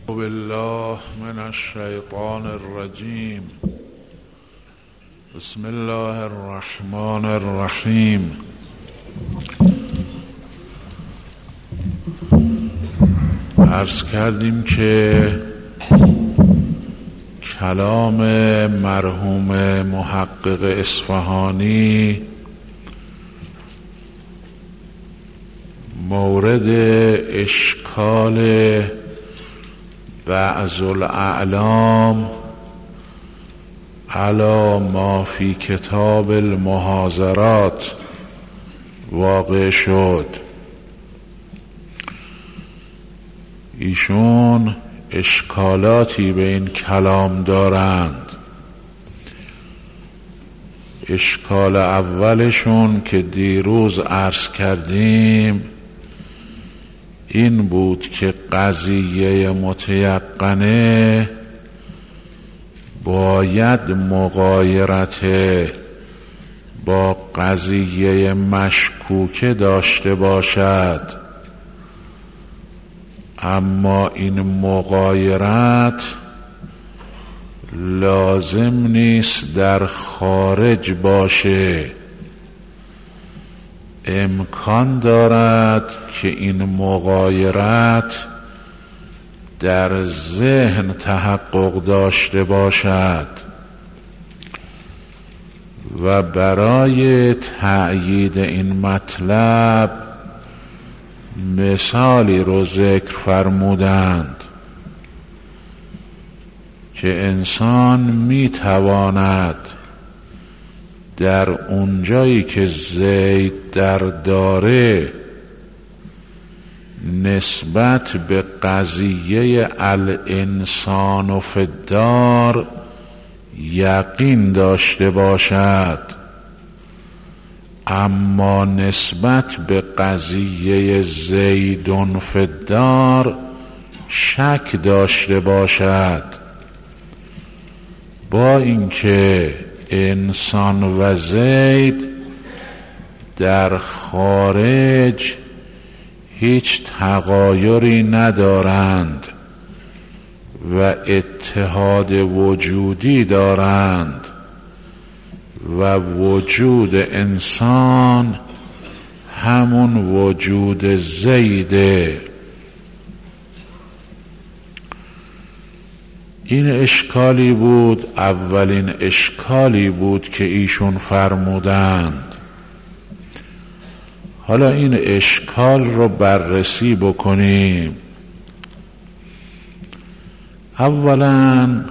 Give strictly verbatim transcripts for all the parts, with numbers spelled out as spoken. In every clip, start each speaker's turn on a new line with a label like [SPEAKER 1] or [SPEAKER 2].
[SPEAKER 1] بالله من الشیطان الرجیم. بسم الله الرحمن الرحیم. عرض کردیم که کلام مرحوم محقق اصفهانی مورد اشکال بعض الاعلام علی ما فی کتاب المحاضرات واقع شد. ایشون اشکالاتی به این کلام دارند. اشکال اولشون که دیروز عرض کردیم این بود که قضیه متیقنه باید مغایرت با قضیه مشکوکه داشته باشد، اما این مغایرت لازم نیست در خارج باشه. امکان دارد که این مغایرت در ذهن تحقق داشته باشد و برای تأیید این مطلب مثالی رو ذکر فرمودند که انسان میتواند در اونجایی که زید در داره نسبت به قضیه الانسان فی الدار یقین داشته باشد، اما نسبت به قضیه زیدون فی الدار شک داشته باشد، با اینکه انسان و زید در خارج هیچ تغایری ندارند و اتحاد وجودی دارند و وجود انسان همون وجود زیده. این اشکالی بود، اولین اشکالی بود که ایشون فرمودند. حالا این اشکال رو بررسی بکنیم. اولا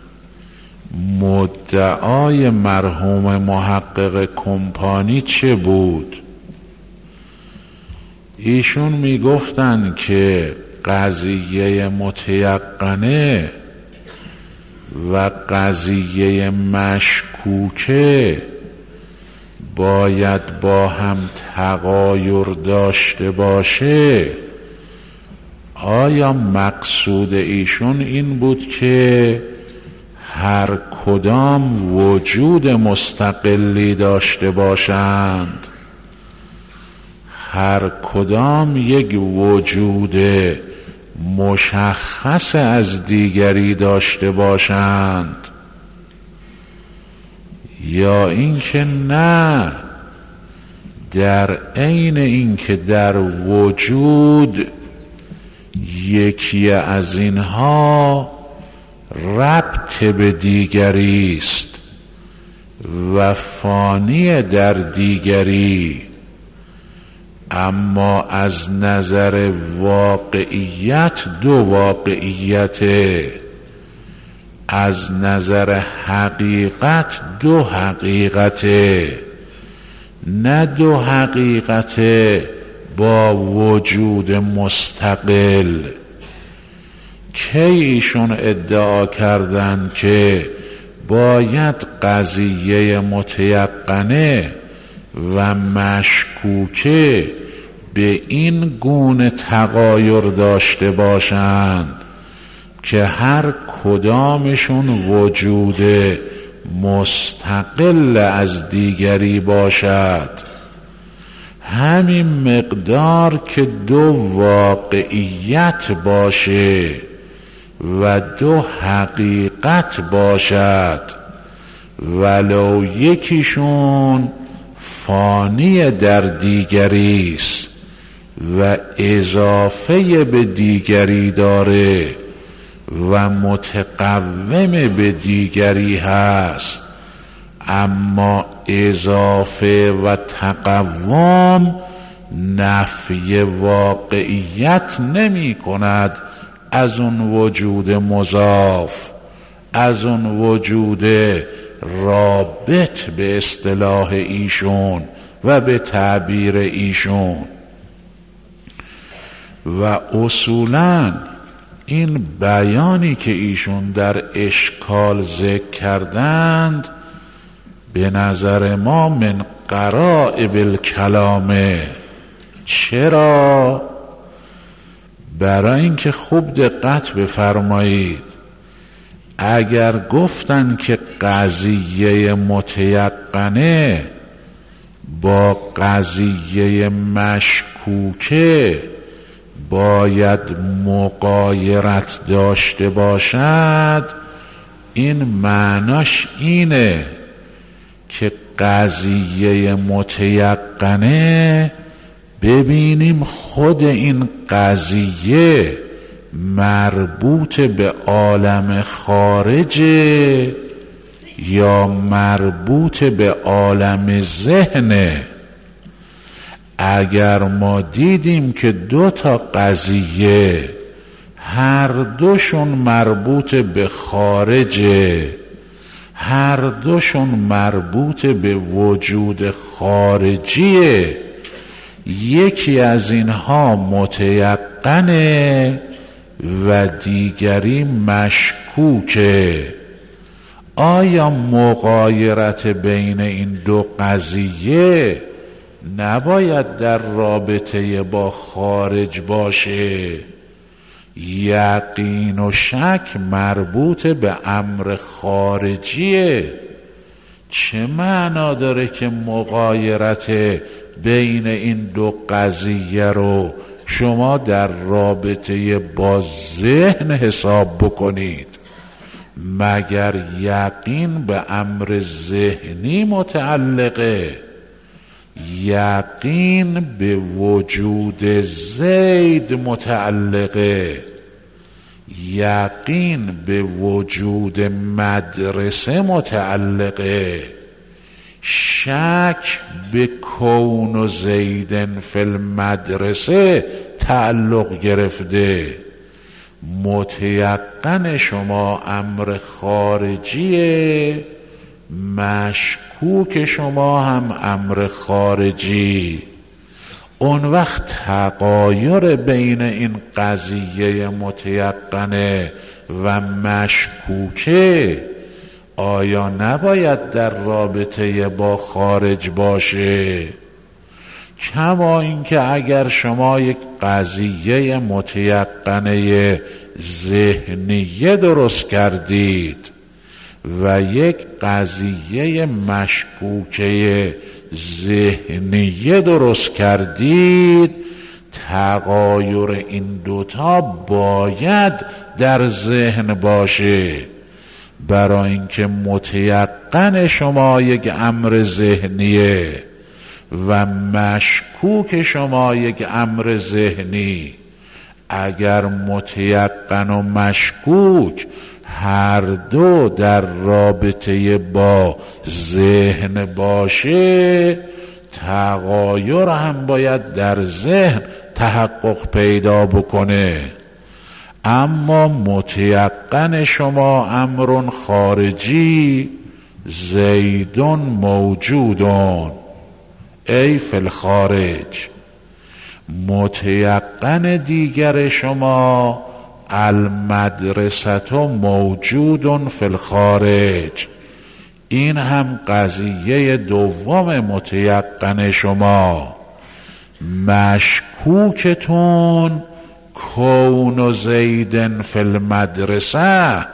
[SPEAKER 1] مدعای مرحوم محقق کمپانی چه بود؟ ایشون میگفتن که قضیه متیقنه و قضیه مشکوکه باید با هم تغایر داشته باشه. آیا مقصود ایشون این بود که هر کدام وجود مستقلی داشته باشند، هر کدام یک وجود مشخص از دیگری داشته باشند، یا اینکه نه در عین اینکه در وجود یکی از اینها ربط به دیگری است و فانی در دیگری، اما از نظر واقعیت دو واقعیته، از نظر حقیقت دو حقیقته، نه دو حقیقته با وجود مستقل. کی ایشون ادعا کردن که باید قضیه متیقنه و مشکوکه به این گونه تغایر داشته باشند که هر کدامشون وجود مستقل از دیگری باشد، همین مقدار که دو واقعیت باشه و دو حقیقت باشد، ولو یکیشون فانی در دیگری است و اضافه به دیگری داره و متقوم به دیگری هست، اما اضافه و تقوم نفی واقعیت نمی کند از اون وجود مضاف، از اون وجود رابط به اصطلاح ایشون و به تعبیر ایشون. و اصولاً این بیانی که ایشون در اشکال ذکر کردند به نظر ما من غرایب الکلامه. چرا؟ برای اینکه خوب دقت بفرمایید، اگر گفتن که قضیه متیقنه با قضیه مشکوکه باید مغایرت داشته باشد، این معناش اینه که قضیه متیقنه ببینیم خود این قضیه مربوط به عالم خارجه یا مربوط به عالم ذهنه. اگر ما دیدیم که دو تا قضیه هر دوشون مربوط به خارجه، هر دوشون مربوط به وجود خارجیه، یکی از اینها متیقنه و دیگری مشکوکه، آیا مغایرت بین این دو قضیه نباید در رابطه با خارج باشه؟ یقین و شک مربوط به امر خارجیه. چه معنا داره که مغایرت بین این دو قضیه رو شما در رابطه با ذهن حساب بکنید؟ مگر یقین به امر ذهنی متعلقه؟ یقین به وجود زید متعلقه، یقین به وجود مدرسه متعلقه، شک به کون زیدن فی المدرسه تعلق گرفته. متیقن شما امر خارجیه، مشکوک شما هم امر خارجی. اون وقت تغایر بین این قضیه متیقنه و مشکوکه آیا نباید در رابطه با خارج باشه؟ کما اینکه اگر شما یک قضیه متیقنه ذهنیه درست کردید و یک قضیه مشکوکه ذهنیه درست کردید، تغایر این دوتا باید در ذهن باشه. برای اینکه متیقن شما یک امر ذهنیه و مشکوک شما یک امر ذهنی، اگر متیقن و مشکوک هر دو در رابطه با ذهن باشه، تغایر هم باید در ذهن تحقق پیدا بکنه. اما متیقن شما امر خارجی، زیدون موجودون ای فی الخارج، متیقن دیگر شما المدرسه موجود فی الخارج، این هم قضیه دوم متیقن شما. مشکوکتون کون زیدن فی المدرسه،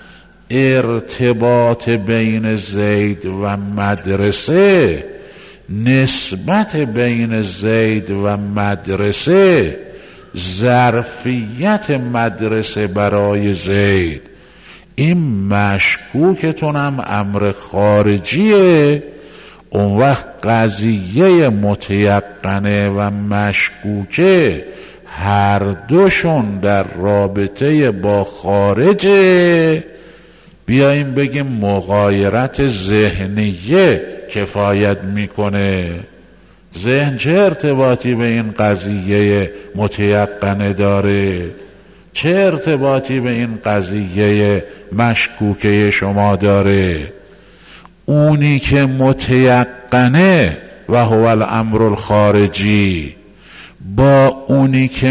[SPEAKER 1] ارتباط بین زید و مدرسه، نسبت بین زید و مدرسه ظرفیت مدرسه برای زید، این مشکوکتونم امر خارجیه، اون وقت قضیه متیقنه و مشکوکه هر دوشون در رابطه با خارجه. بیاییم بگیم مغایرت ذهنیه کفایت میکنه. ذهن چه ارتباطی به این قضیه متیقنه داره؟ چه ارتباطی به این قضیه مشکوکه شما داره؟ اونی که متیقنه و هو الامر الخارجی با اونی که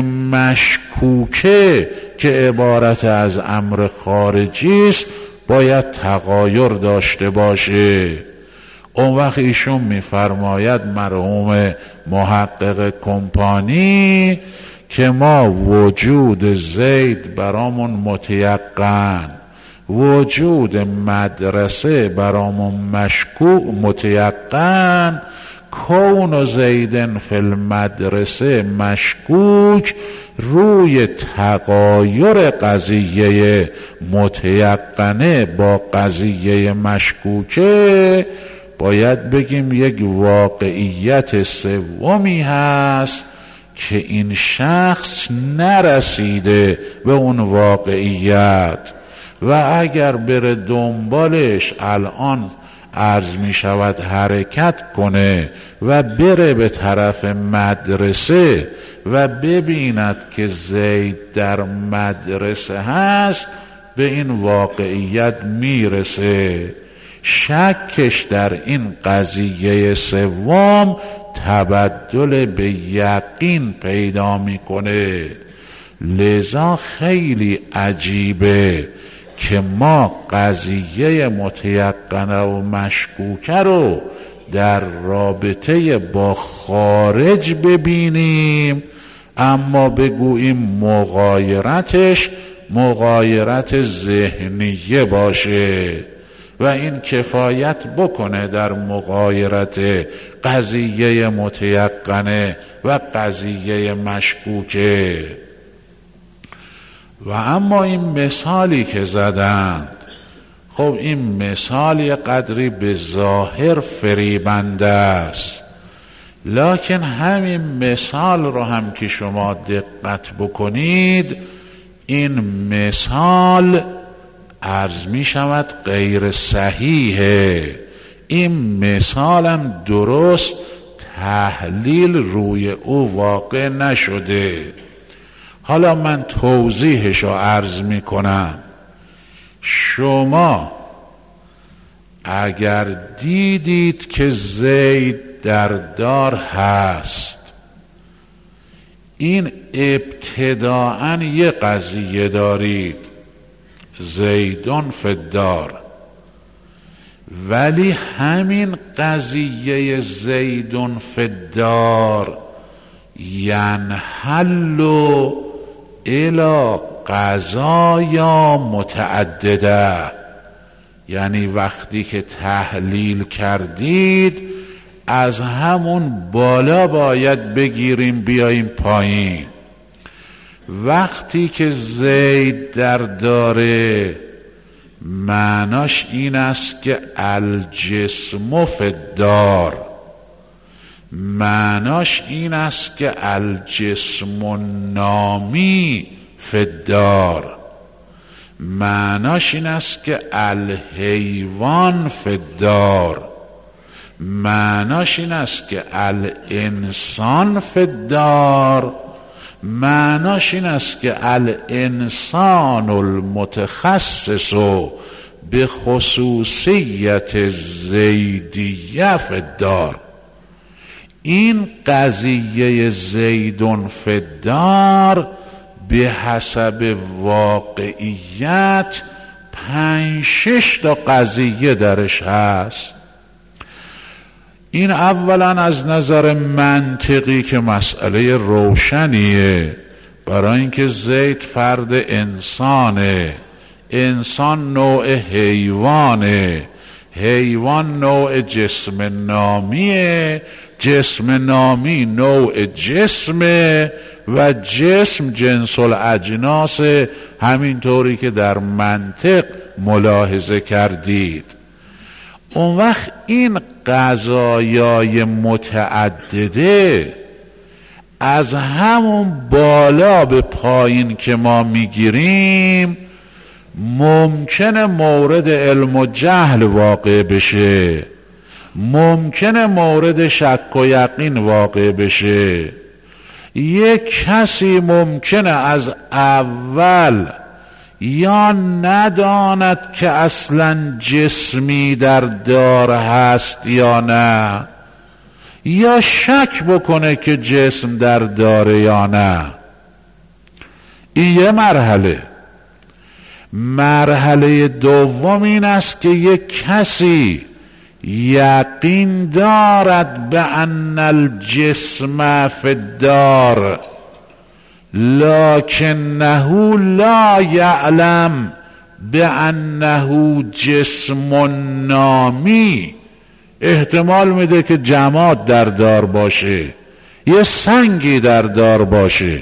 [SPEAKER 1] مشکوکه که عبارت از امر خارجی است باید تغایر داشته باشه. اون وقت ایشون میفرماید مرحوم محقق کمپانی که ما وجود زید برامون متیقن، وجود مدرسه برامون مشکوک متیقن، کون زیدن فی المدرسه مشکوک، روی تغایر قضیه متیقنه با قضیه مشکوکه باید بگیم یک واقعیت سومی هست که این شخص نرسیده به اون واقعیت و اگر بره دنبالش الان عرض می شود حرکت کنه و بره به طرف مدرسه و ببیند که زید در مدرسه هست به این واقعیت میرسه. شکش در این قضیه سوم تبدل به یقین پیدا میکنه. لذا خیلی عجیبه که ما قضیه متیقنه و مشکوکه رو در رابطه با خارج ببینیم اما بگوییم مغایرتش مغایرت ذهنیه باشه و این کفایت بکنه در مغایرت قضیه متیقنه و قضیه مشکوکه. و اما این مثالی که زدند، خب این مثال قدری به ظاهر فریبنده است، لکن همین مثال رو هم که شما دقت بکنید این مثال عرض می شود غیر صحیحه. این مثال هم درست تحلیل روی او واقع نشده. حالا من توضیحش رو عرض می کنم. شما اگر دیدید که زید در دار هست، این ابتداعاً یه قضیه دارید، زیدون فی الدار، ولی همین قضیه زیدون فی الدار ینحل الی قضایا متعدده، یعنی وقتی که تحلیل کردید از همون بالا باید بگیریم بیاییم پایین. وقتی که زید در داره معناش این است که الجسم فی الدار، معناش این است که الجسم النامی فی الدار، معناش این است که الحیوان فی الدار، معناش این است که الانسان فی الدار، معناش این است که الانسان المتخصص به خصوصیت زیدیه فی الدار. این قضیه زیدون فی الدار به حسب واقعیت پنج شش تا قضیه درش هست. این اولا از نظر منطقی که مسئله روشنیه، برای اینکه زید فرد انسانه، انسان نوع حیوانه، حیوان نوع جسم نامیه، جسم نامی نوع جسمه و جسم جنس الاجناس، همینطوری که در منطق ملاحظه کردید. اون وقت این قضایای متعدده از همون بالا به پایین که ما میگیریم ممکنه مورد علم و جهل واقع بشه، ممکنه مورد شک و یقین واقع بشه. یک کسی ممکنه از اول یا نداند که اصلا جسمی در دار هست یا نه، یا شک بکنه که جسم در داره یا نه. این یه مرحله. مرحله دوم این است که یک کسی یقین دارد به ان الجسم فی الدار لکنه لا یعلم به انه جسم نامی. احتمال میده که جماد در دار باشه، یه سنگی در دار باشه.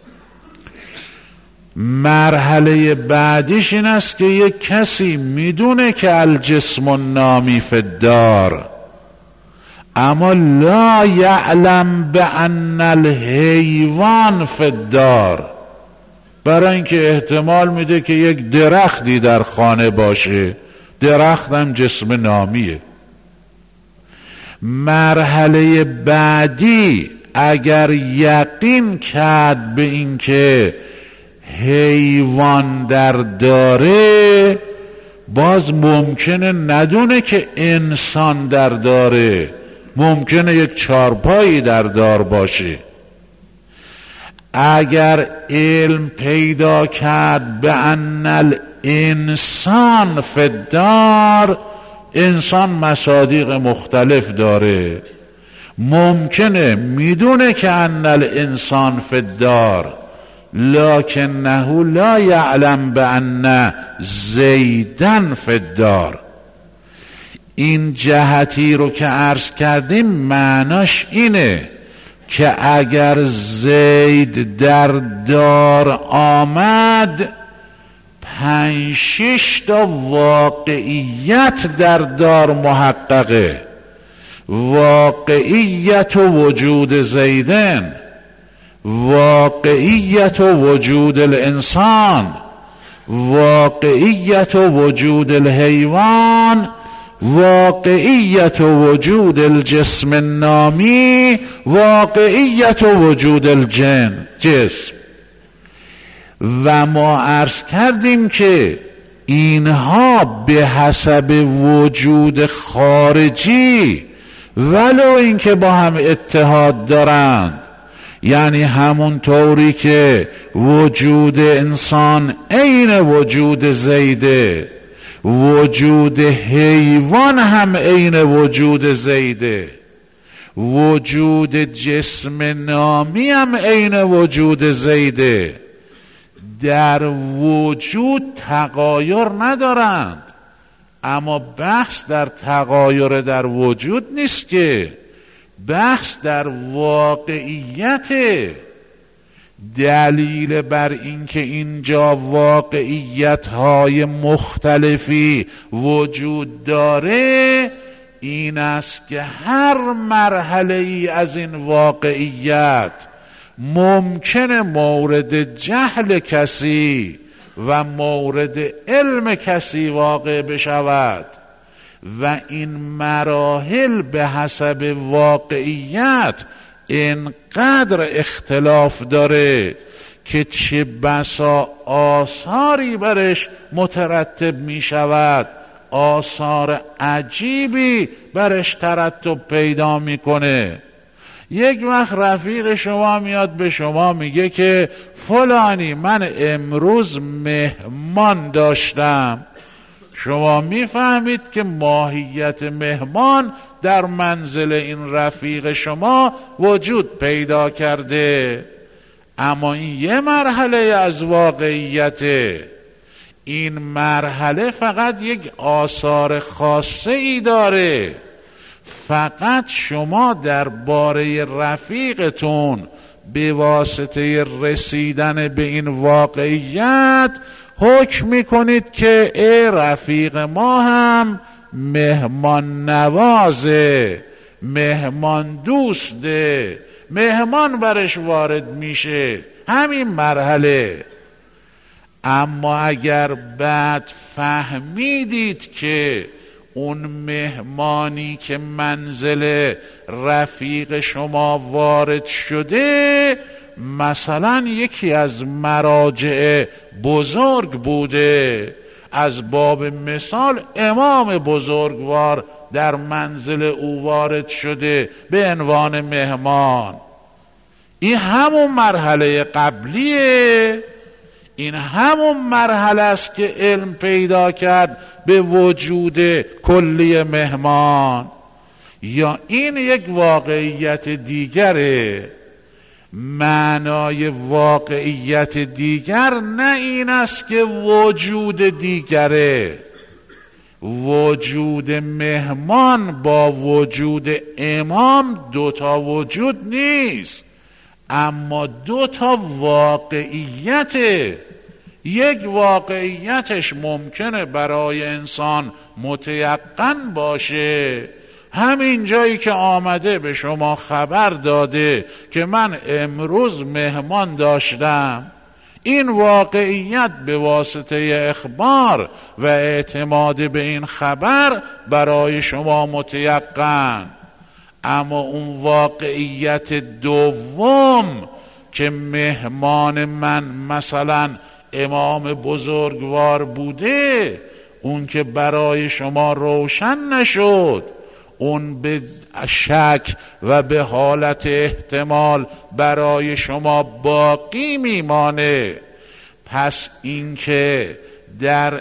[SPEAKER 1] مرحله بعدیش این است که یک کسی میدونه که الجسم النامی فی الدار، اما لا یعلم بان الحیوان فی الدار، برای اینکه احتمال میده که یک درختی در خانه باشه، درخت هم جسم نامیه. مرحله بعدی اگر یقین کرد به اینکه حیوان در داره، باز ممکنه ندونه که انسان در داره، ممکنه یک چارپایی در دار باشه. اگر علم پیدا کرد به ان الانسان فی الدار، انسان مصادیق مختلف داره، ممکنه میدونه که ان الانسان فی الدار لکنه لا یعلم بان زیدن فی الدار. این جهتی رو که عرض کردیم معناش اینه که اگر زید در دار آمد، پنج شش تا واقعیت در دار محققه. واقعیت وجود زیدن، واقعیت وجود الانسان، واقعیت وجود الحیوان، واقعیت وجود الجسم النامی، واقعیت وجود الجن جسم. و ما عرض کردیم که اینها به حسب وجود خارجی ولو اینکه با هم اتحاد دارند، یعنی همون طوری که وجود انسان عین وجود زیده، وجود حیوان هم عین وجود زیده، وجود جسم نامی هم عین وجود زیده، در وجود تغایر ندارند. اما بحث در تغایر در وجود نیست، که بحث در واقعیت. دلیل بر این که اینجا واقعیت های مختلفی وجود داره این است که هر مرحله ای از این واقعیت ممکنه مورد جهل کسی و مورد علم کسی واقع بشود، و این مراحل به حسب واقعیت اینقدر اختلاف داره که چه بسا آثاری برش مترتب می شود، آثار عجیبی برش ترتب پیدا می کنه. یک وقت رفیق شما میاد به شما میگه که فلانی من امروز مهمان داشتم. شما میفهمید که ماهیت مهمان در منزل این رفیق شما وجود پیدا کرده، اما این یه مرحله از واقعیته. این مرحله فقط یک آثار خاصه ای داره، فقط شما درباره رفیقتون به واسطه رسیدن به این واقعیت حکم میکنید که ای رفیق ما هم مهمان نوازه، مهمان دوسته، مهمان برش وارد میشه، همین مرحله. اما اگر بعد فهمیدید که اون مهمانی که منزل رفیق شما وارد شده مثلا یکی از مراجع بزرگ بوده، از باب مثال امام بزرگوار در منزل او وارد شده به عنوان مهمان، این همون مرحله قبلیه، این همون مرحله است که علم پیدا کرد به وجود کلی مهمان. یا این یک واقعیت دیگره؟ معنای واقعیت دیگر نه این است که وجود دیگره. وجود مهمان با وجود امام دوتا وجود نیست، اما دوتا واقعیته. یک واقعیتش ممکنه برای انسان متیقن باشه، همین جایی که آمده به شما خبر داده که من امروز مهمان داشتم، این واقعیت به واسطه اخبار و اعتماد به این خبر برای شما متیقن. اما اون واقعیت دوم که مهمان من مثلا امام بزرگوار بوده، اون که برای شما روشن نشد، اون به شک و به حالت احتمال برای شما باقی میمانه. پس این که در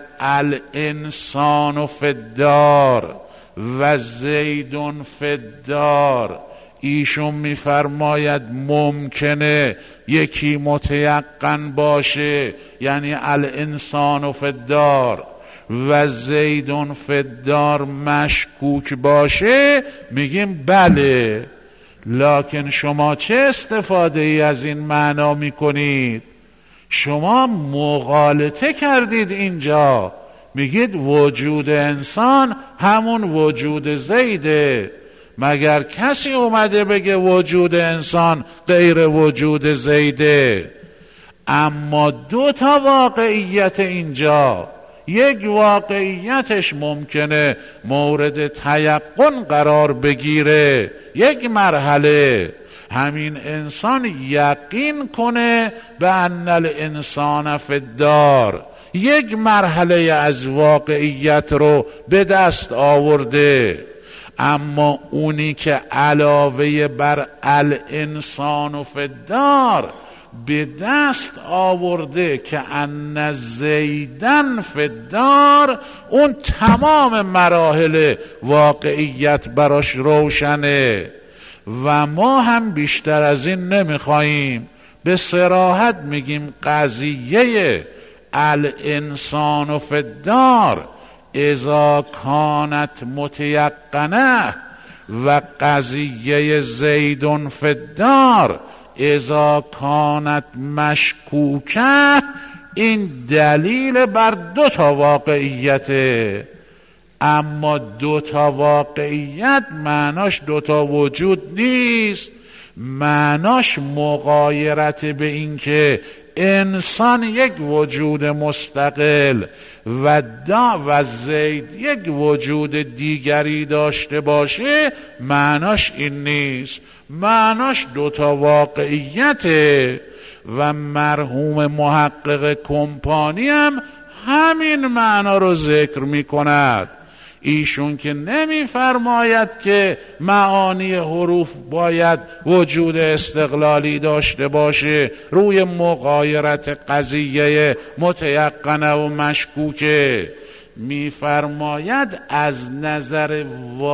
[SPEAKER 1] الانسان فی الدار و زیدون فی الدار ایشون میفرماید ممکنه یکی متیقن باشه، یعنی الانسان فی الدار، و زیدون فی الدار مشکوک باشه، میگیم بله. لکن شما چه استفاده ای از این معنا میکنید؟ شما مغالطه کردید اینجا، میگید وجود انسان همون وجود زیده. مگر کسی اومده بگه وجود انسان غیر وجود زیده؟ اما دو تا واقعیت اینجا، یک واقعیتش ممکنه مورد تیقن قرار بگیره، یک مرحله همین انسان یقین کنه به ان الانسان فی الدار، یک مرحله از واقعیت رو به دست آورده. اما اونی که علاوه بر الانسان فی الدار به دست آورده که ان زیدن فی الدار، اون تمام مراحل واقعیت براش روشنه. و ما هم بیشتر از این نمیخواییم، به صراحت میگیم قضیه الانسان فی الدار اذا کانت متیقنه و قضیه زیدون فی الدار اذا کانت مشکوکه، این دلیل بر دو تا واقعیته. اما دو تا واقعیت معناش دو تا وجود نیست، معناش مغایرت به این که انسان یک وجود مستقل و دا و زید یک وجود دیگری داشته باشه، معناش این نیست، معناش دوتا واقعیته. و مرحوم محقق کمپانی هم همین معنا رو ذکر می کند. ایشون که نمی فرماید که معانی حروف باید وجود استقلالی داشته باشه روی مغایرت قضیه متیقنه و مشکوکه، می فرماید از نظر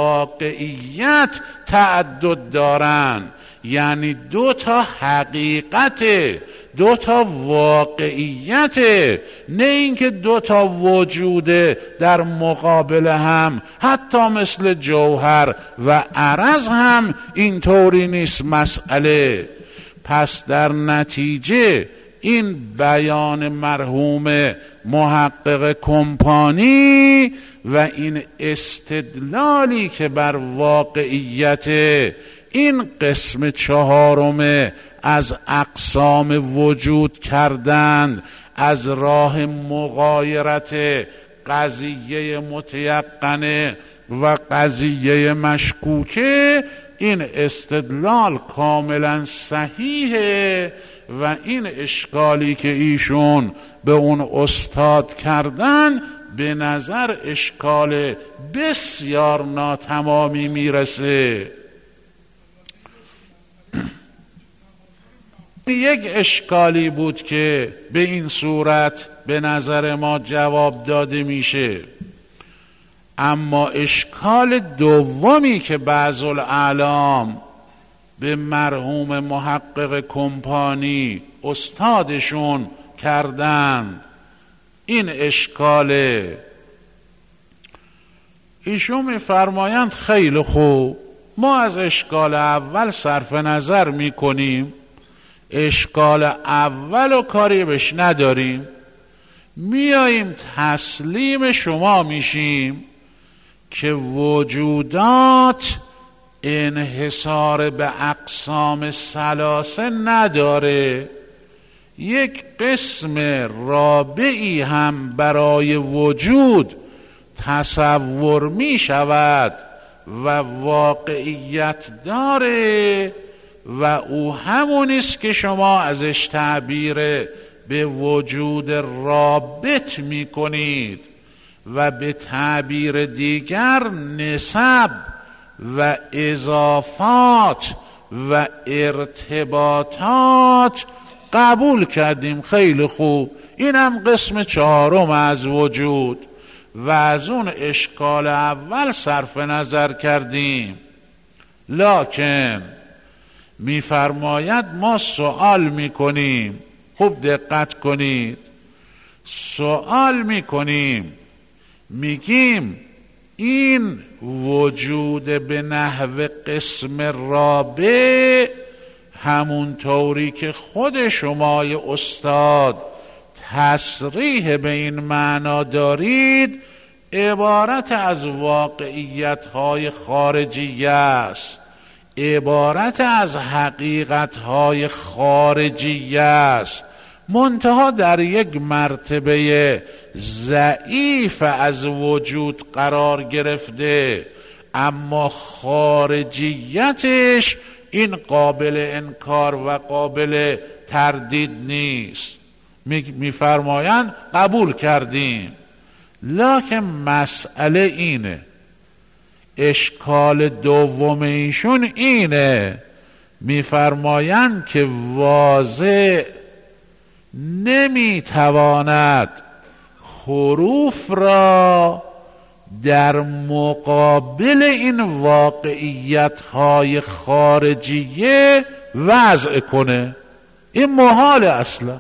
[SPEAKER 1] واقعیت تعدد دارن، یعنی دو تا حقیقت، دو تا واقعیته، نه اینکه دو تا وجوده در مقابل هم. حتی مثل جوهر و عرض هم اینطوری نیست مسئله. پس در نتیجه این بیان مرحوم محقق کمپانی و این استدلالی که بر واقعیت این قسم چهارم از اقسام وجود کردند از راه مغایرت قضیه متیقنه و قضیه مشکوکه، این استدلال کاملا صحیحه و این اشکالی که ایشون به اون استاد کردن به نظر اشکال بسیار ناتمامی میرسه. یک اشکالی بود که به این صورت به نظر ما جواب داده میشه، اما اشکال دومی که بعض الاعلام به مرحوم محقق کمپانی استادشون کردند این اشکاله. ایشون میفرمایند خیلی خوب، ما از اشکال اول صرف نظر میکنیم، اشکال اول و کاری بهش نداریم، میاییم تسلیم شما میشیم که وجودات انحصار به اقسام ثلاثه نداره، یک قسم رابعی هم برای وجود تصور می شود و واقعیت داره و او همونیست که شما ازش تعبیر به وجود رابط می کنید و به تعبیر دیگر نسب و اضافات و ارتباطات قبول کردیم. خیلی خوب، اینم قسم چهارم از وجود و از اون اشکال اول صرف نظر کردیم. لکن میفرماید ما سوال میکنیم، خوب دقت کنید، سوال میکنیم میگیم این وجود به نحو قسم رابع همون طوری که خود شمای استاد تصریح به این معنا دارید عبارت از واقعیت‌های خارجیه است، عبارت از حقیقت‌های خارجیه است، منتها در یک مرتبه ضعیف از وجود قرار گرفته، اما خارجیتش این قابل انکار و قابل تردید نیست. میفرمایند قبول کردیم، لکن مسئله اینه، اشکال دوم ایشون اینه، میفرمایند که واضح نمیتواند حروف را در مقابل این واقعیت‌های خارجیه وضع کنه. این محال، اصلا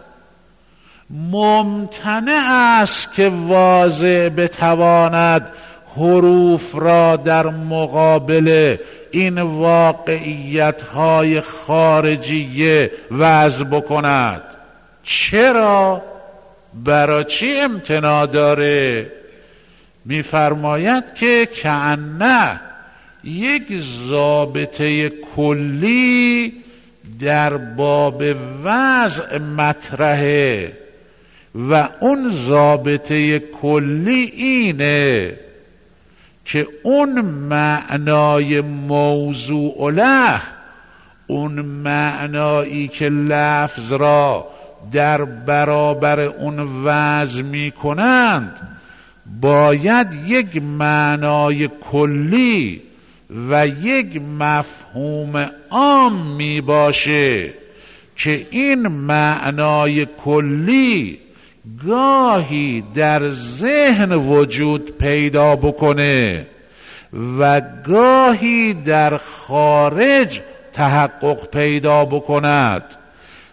[SPEAKER 1] ممتنع است که واضع بتواند حروف را در مقابل این واقعیت‌های خارجیه وضع بکند. چرا؟ برای چی امتناع داره؟ میفرماید که کأنه یک ضابطه کلی در باب وضع مطرحه و اون ضابطه کلی اینه که اون معنای موضوع له، اون معنایی که لفظ را در برابر اون وضع می کنند باید یک معنای کلی و یک مفهوم عام می باشه که این معنای کلی گاهی در ذهن وجود پیدا بکنه و گاهی در خارج تحقق پیدا بکند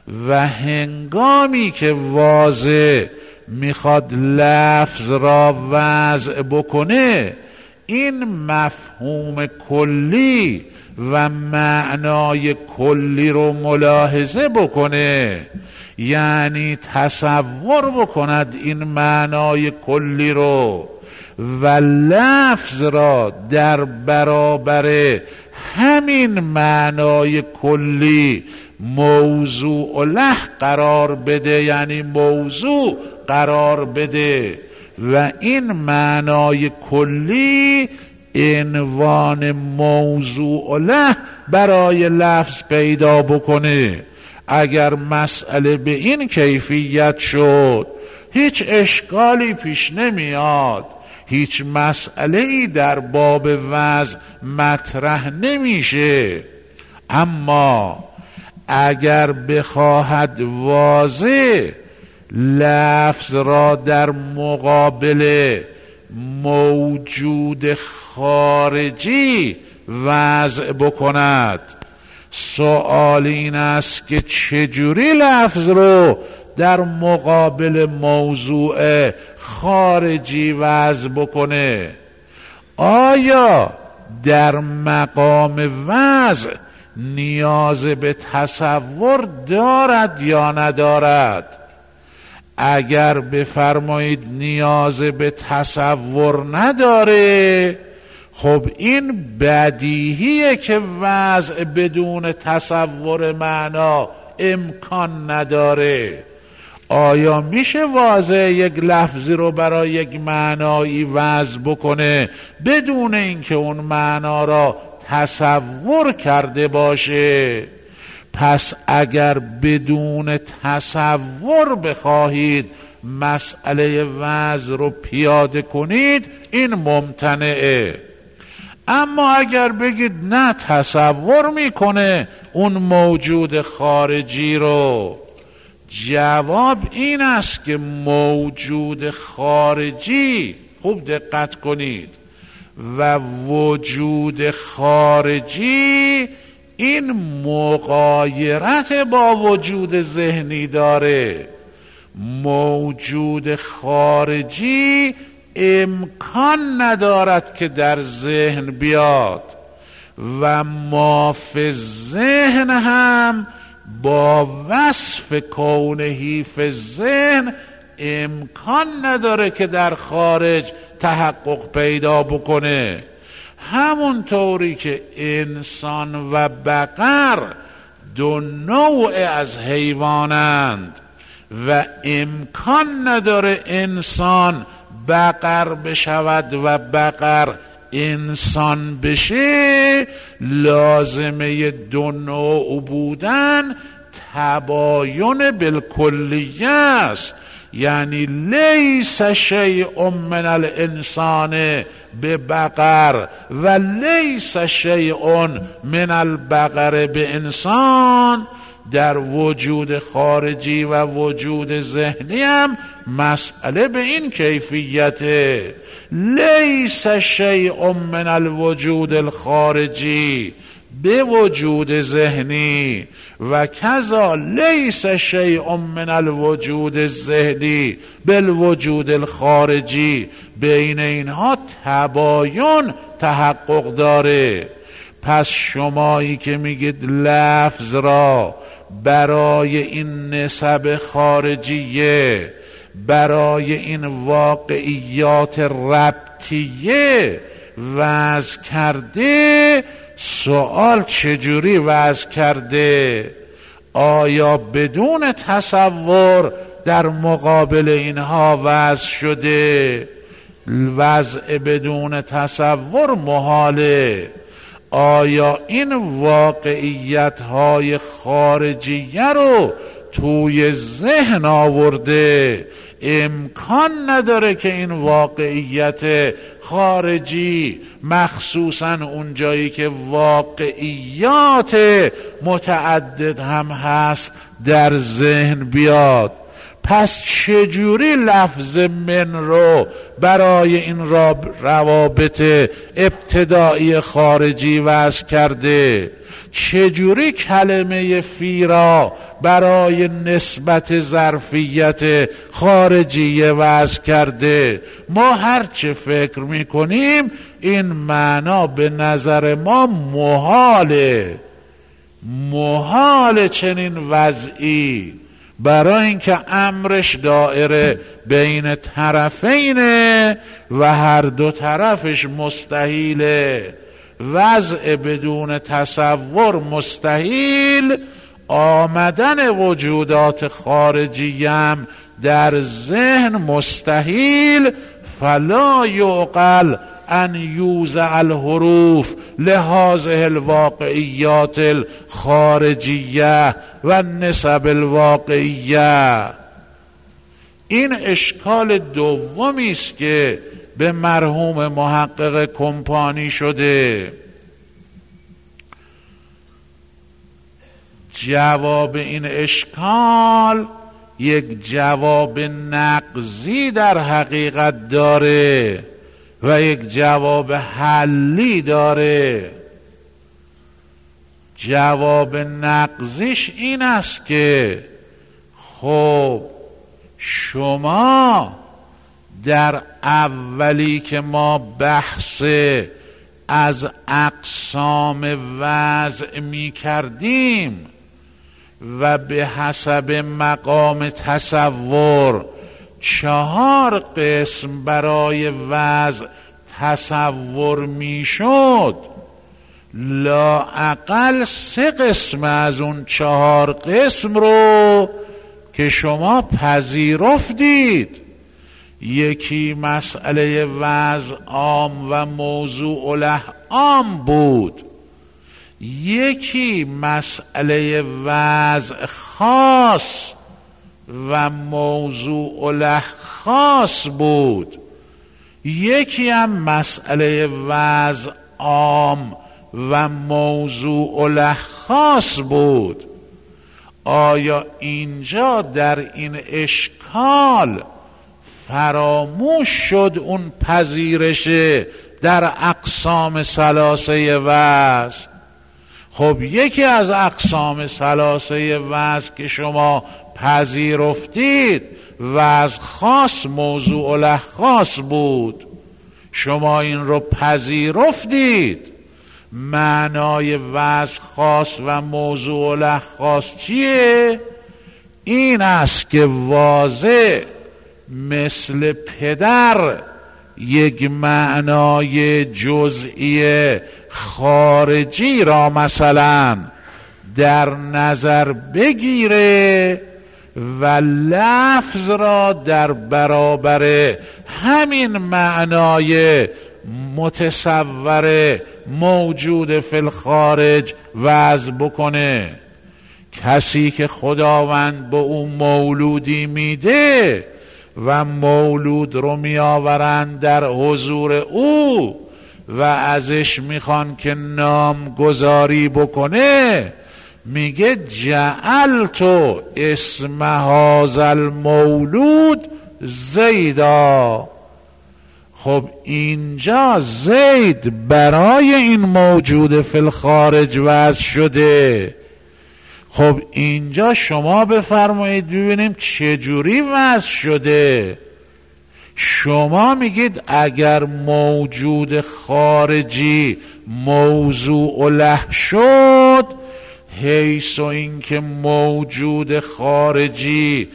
[SPEAKER 1] و هنگامی که واضح میخواد لفظ را وضع بکنه، این مفهوم کلی و معنای کلی رو ملاحظه بکنه، یعنی تصور بکند این معنای کلی رو و لفظ را در برابر همین معنای کلی موضوع له قرار بده، یعنی موضوع قرار بده و این معنای کلی عنوان موضوع له برای لفظ پیدا بکنه. اگر مسئله به این کیفیت شد هیچ اشکالی پیش نمیاد، هیچ مسئله‌ای در باب وضع مطرح نمیشه. اما اگر بخواهد واضح لفظ را در مقابل موجود خارجی وضع بکند، سؤال این است که چجوری لفظ رو در مقابل موضوع خارجی وضع بکنه؟ آیا در مقام وضع نیاز به تصور دارد یا ندارد؟ اگر بفرمایید نیاز به تصور نداره، خب این بدیهیه که وضع بدون تصور معنا امکان نداره. آیا میشه واضح یک لفظی رو برای یک معنایی وضع بکنه بدون اینکه اون معنا را تصور کرده باشه؟ پس اگر بدون تصور بخواهید مسئله وضع رو پیاده کنید، این ممتنعه. اما اگر بگید نه، تصور میکنه اون موجود خارجی رو، جواب این است که موجود خارجی، خوب دقت کنید، و وجود خارجی این مغایرت با وجود ذهنی داره. موجود خارجی امکان ندارد که در ذهن بیاد و ما فی ذهن هم با وصف کونهی فی ذهن امکان نداره که در خارج تحقق پیدا بکنه. همونطوری که انسان و بقر دو نوع از حیوانند و امکان نداره انسان بقر بشود و بقر انسان بشه، لازمه دو نوع بودن تباین بالکلیه است. یعنی لیس شیء من الانسان ببقر و لیس شیء من البقر به انسان. در وجود خارجی و وجود ذهنی هم مسئله به این کیفیته. لیس شیء من الوجود الخارجی به وجود ذهنی و کذا لیس شیء من الوجود الذهنی بالوجود الخارجی، بین اینها تباین تحقق داره. پس شمایی که میگید لفظ را برای این نسب خارجیه، برای این واقعیات ربطیه وضع کرده، سوال چجوری وضع کرده؟ آیا بدون تصور در مقابل اینها وضع شده؟ وضع بدون تصور محاله. آیا این واقعیت های خارجیه رو توی ذهن آورده؟ امکان نداره که این واقعیت خارجی، مخصوصا اون جایی که واقعیات متعدد هم هست، در ذهن بیاد. پس چجوری لفظ من رو برای این روابط ابتدایی خارجی وضع کرده؟ چجوری کلمه فی را برای نسبت ظرفیت خارجی وضع کرده؟ ما هرچه فکر میکنیم این معنا به نظر ما محاله، محال چنین وضعی، برای اینکه امرش دائره بین طرفینه و هر دو طرفش مستحیله. وضع بدون تصور مستحیل، آمدن وجودات خارجی هم در ذهن مستحیل. فلا یعقل ان یوزع الحروف لهذه الواقعیات الخارجیه و نسب الواقعیه. این اشکال دومی است که به مرحوم محقق کمپانی شده. جواب این اشکال یک جواب نقضی در حقیقت داره و یک جواب حلی داره. جواب نقضیش این است که خب شما در اولی که ما بحث از اقسام وضع می کردیم و به حسب مقام تصور چهار قسم برای وضع تصور می شد، لااقل سه قسم از اون چهار قسم رو که شما پذیرفتید. یکی مسئله وضع عام و موضوع له عام بود، یکی مسئله وضع خاص و موضوع له خاص بود، یکی هم مسئله وضع عام و موضوع له خاص بود. آیا اینجا در این اشکال فراموش شد اون پذیرش در اقسام ثلاثه وضع؟ خب یکی از اقسام ثلاثه وضع که شما پذیرفتید وضع خاص موضوع له خاص بود، شما این رو پذیرفتید. معنای وضع خاص و موضوع له خاص چیه؟ این است که واضح مثل پدر یک معنای جزئی خارجی را مثلا در نظر بگیره و لفظ را در برابر همین معنای متصور موجود فی الخارج وضع بکنه. کسی که خداوند به اون مولودی میده و مولود رو می آورند در حضور او و ازش میخوان که نام گذاری بکنه، میگه جعلت اسم هذا المولود زیدا. خب اینجا زید برای این موجود فی الخارج وضع شده. خب اینجا شما بفرمایید ببینیم چجوری وضع شده. شما میگید اگر موجود خارجی موضوع له شد، حیث اینکه موجود خارجی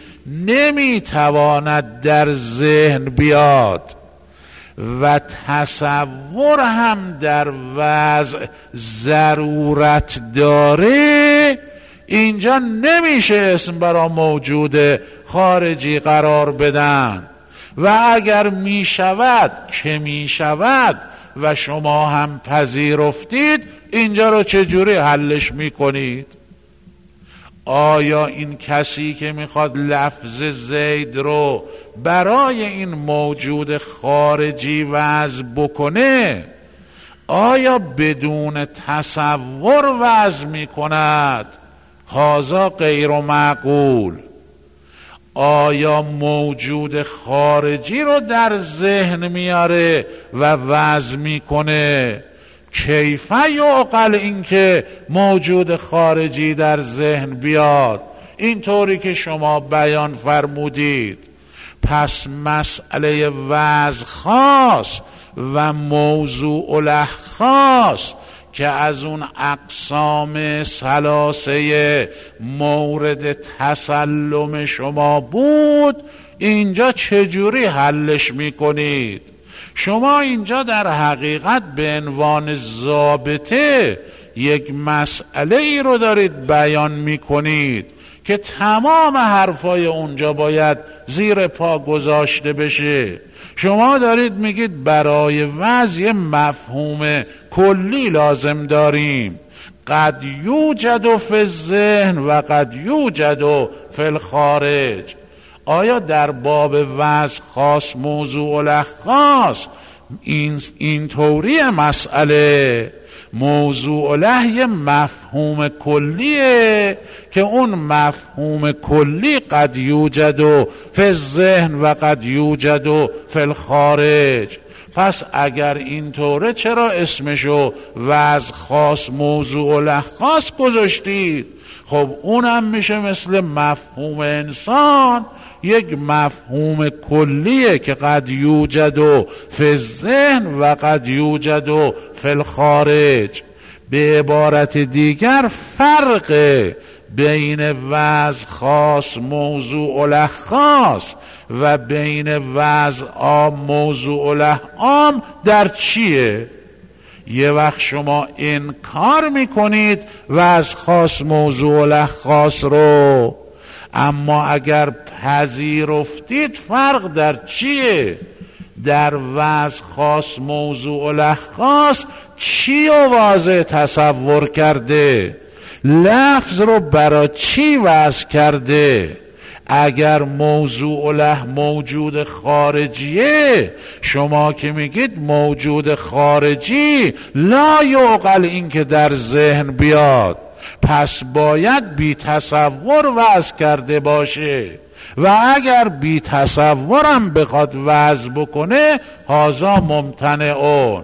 [SPEAKER 1] نمیتواند در ذهن بیاد و تصور هم در وضع ضرورت داره، اینجا نمیشه اسم برای موجود خارجی قرار بدن. و اگر میشود که میشود و شما هم پذیرفتید، اینجا رو چجوری حلش میکنید؟ آیا این کسی که میخواد لفظ زید رو برای این موجود خارجی وضع بکنه، آیا بدون تصور وضع میکند؟ هذا غیر معقول. آیا موجود خارجی رو در ذهن میاره و وضع میکنه؟ کیف یعقل این که موجود خارجی در ذهن بیاد اینطوری که شما بیان فرمودید؟ پس مسئله وضع خاص و موضوع له خاص که از اون اقسام ثلاثه مورد تسلم شما بود، اینجا چجوری حلش میکنید؟ شما اینجا در حقیقت به عنوان ضابطه یک مسئله ای رو دارید بیان میکنید که تمام حرفای اونجا باید زیر پا گذاشته بشه. شما دارید میگید برای وضع مفهوم کلی لازم داریم، قد یوجد فی الذهن و قد یوجد فی الخارج. آیا در باب وضع خاص موضوع له خاص این این طوری مسئله؟ موضوع له یه مفهوم کلیه که اون مفهوم کلی قد یوجد فی الذهن و قد یوجد فی الخارج. پس اگر اینطوره چرا اسمشو وضع خاص موضوع له خاص گذاشتید؟ خب اونم میشه مثل مفهوم انسان یک مفهوم کلیه که قد یوجد فی الذهن و قد یوجد فی الخارج. به عبارت دیگر فرق بین وضع خاص موضوع له خاص و بین وضع عام موضوع له عام در چیه؟ یه وقت شما انکار میکنید وضع خاص موضوع له خاص رو، اما اگر پذیرفتید فرق در چیه؟ در وضع خاص موضوع له خاص چی رو واضح تصور کرده؟ لفظ رو برای چی وضع کرده؟ اگر موضوع له موجود خارجیه، شما که میگید موجود خارجی لا یعقل این که در ذهن بیاد، پس باید بی تصور وضع کرده باشه، و اگر بی تصورم بخواد وضع بکنه هازا ممتنعون.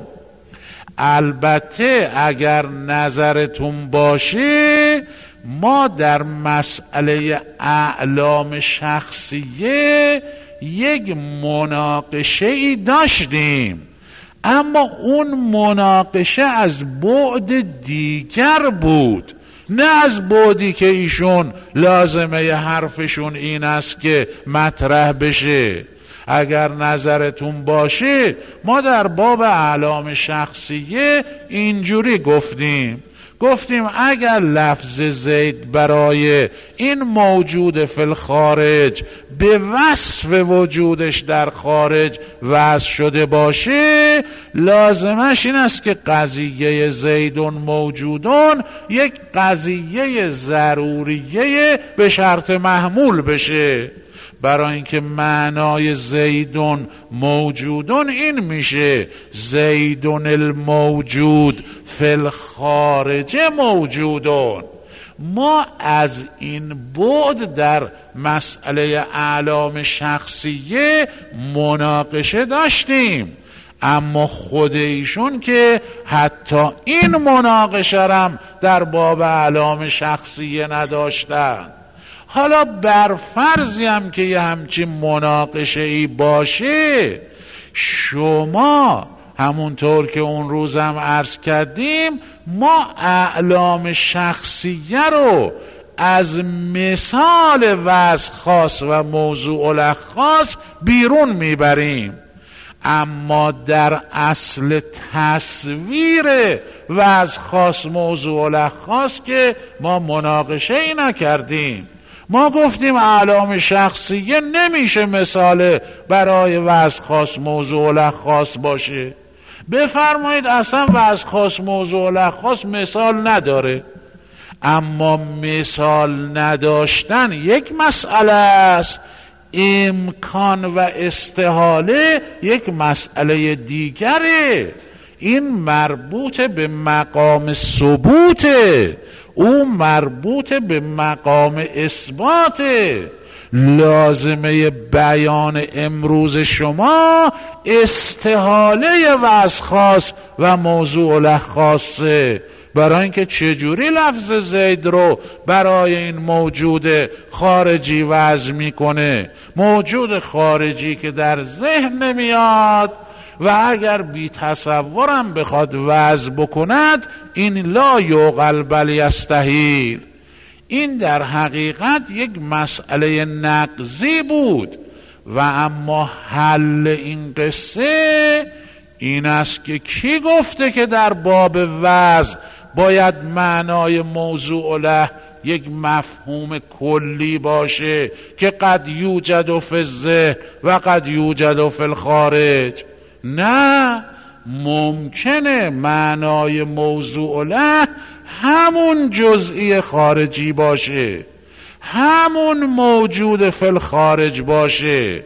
[SPEAKER 1] البته اگر نظرتون باشه ما در مسئله اعلام شخصیه یک مناقشه ای داشتیم، اما اون مناقشه از بعد دیگر بود، نه از بعدی که ایشون لازمه حرفشون این است که مطرح بشه. اگر نظرتون باشه ما در باب اعلام شخصیه اینجوری گفتیم گفتیم اگر لفظ زید برای این موجود فی الخارج به وصف وجودش در خارج وضع شده باشه، لازمش این است که قضیه زیدون موجودون یک قضیه ضروریه به شرط محمول بشه. برای اینکه معنای زیدون موجودون این میشه زیدون الموجود فی الخارج موجودون. ما از این بعد در مسئله اعلام شخصیه مناقشه داشتیم، اما خود ایشون که حتی این مناقشه هم در باب اعلام شخصیه نداشتن. حالا بر فرضی هم که یه همچین مناقشه ای باشه، شما همونطور که اون روزم عرض کردیم ما اعلام شخصیه رو از مثال وضع خاص و موضوع له خاص بیرون میبریم، اما در اصل تصویر وضع خاص موضوع له خاص که ما مناقشه ای نکردیم. ما گفتیم اعلام شخصیه نمیشه مثال برای وضع خاص موضوع له خاص باشه. بفرمایید اصلا وضع خاص موضوع له خاص مثال نداره، اما مثال نداشتن یک مسئله است، امکان و استحاله یک مسئله دیگره. این مربوط به مقام ثبوته، او مربوط به مقام اثباته. لازمه بیان امروز شما استحاله وضع خاص و موضوع له خاصه، برای اینکه چجوری لفظ زید رو برای این موجود خارجی وضع میکنه، موجود خارجی که در ذهن نمیاد و اگر بی تصورم بخواد وضع بکند این لا یعقل بل یستحیل. این در حقیقت یک مسئله نقضی بود و اما حل این قصه این است که کی گفته که در باب وضع باید معنای موضوع له یک مفهوم کلی باشه که قد یوجد فی الذهن و قد یوجد فی الخارج؟ نه، ممکنه معنای موضوع له همون جزئی خارجی باشه، همون موجود فی الخارج باشه.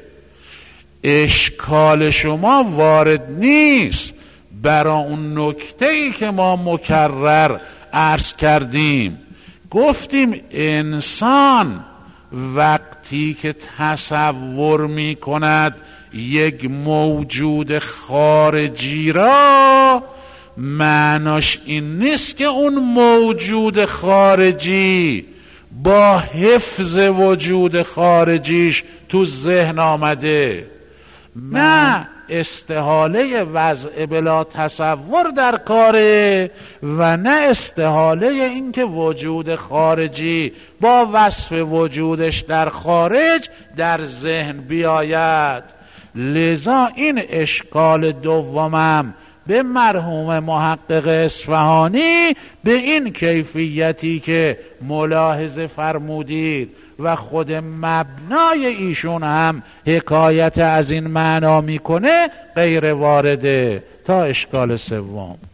[SPEAKER 1] اشکال شما وارد نیست برای اون نکته‌ای که ما مکرر عرض کردیم. گفتیم انسان وقتی که تصور می کند یک موجود خارجی را، معناش این نیست که اون موجود خارجی با حفظ وجود خارجیش تو ذهن آمده. نه، استحاله وضع بلا تصور در کاره و نه استحاله این که وجود خارجی با وصف وجودش در خارج در ذهن بیاید. لذا این اشکال دومم به مرحوم محقق اصفهانی به این کیفیتی که ملاحظه فرمودید و خود مبنای ایشون هم حکایت از این معنا میکنه غیر وارده. تا اشکال سوم